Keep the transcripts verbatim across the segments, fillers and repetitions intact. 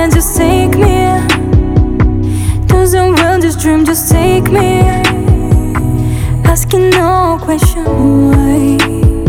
can just take me. Does the world just dream, just take me. Asking no question why.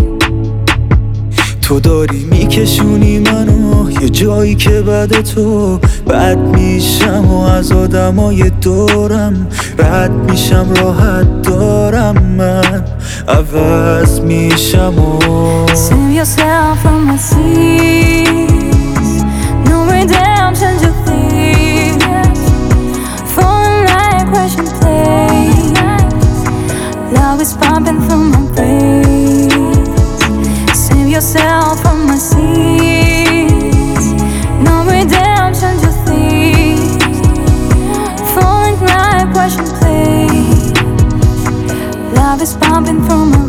تو داری میکشونی منو یه جایی که بعد تو بد میشم و از آدمای دورم رد میشم، راحت دارم من عوض میشم و Save yourself from my seas. No redemption to please. Falling like Russian plays. Love is pumping through my veins. Save yourself from my seas. No redemption to please. Falling like Russian plays. Love is pumping through my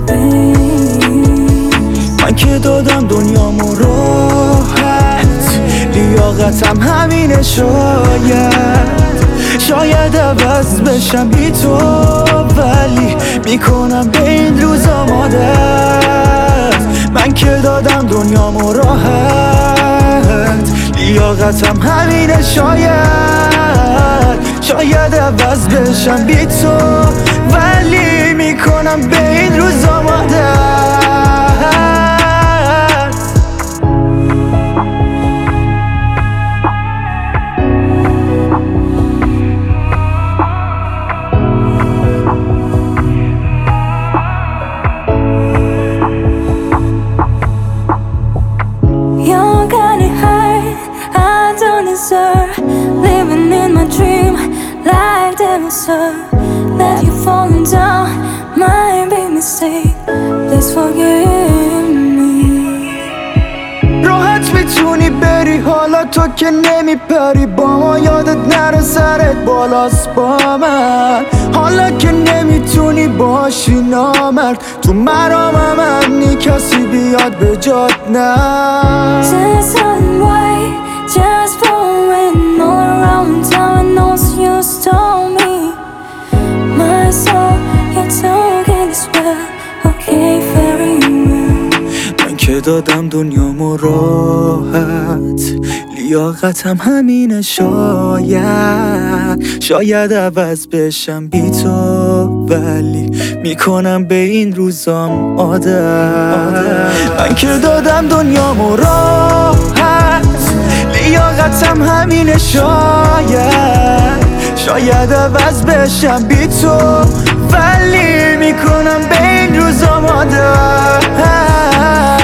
veins. من که دادم دنیامو راحت، لیاقتم همینه. شاید شاید عوض بشم بی تو، ولی میکنم به این روزا مادر. من که دادم دنیامو راحت، لیاقتم همینه. شاید شاید عوض بشم بی تو، ولی میکنم به این روزا مادر. Living in my dream like devil, sir. That you falling down might be mistake. Please forgive me. راحت میتونی بری حالا تو که نمیپری با ما، یادت نره سرت بالاست با من. حالا که نمیتونی باشی نامرد، تو مرام امنی کسی بیاد به جات نه. Just on white, just flowing all around town. I know you stole me, my soul. You took it as well, okay, very well. من که دادم دنیامو راحت، لیاقتم همینه. شاید شاید عوض بشم بی تو، ولی میکنم به این روزام عادت. من که دادم دنیامو راحت، لیاقتم همینه. شاید شاید عوض بشم بی تو، ولی میکنم به این روزام عادت.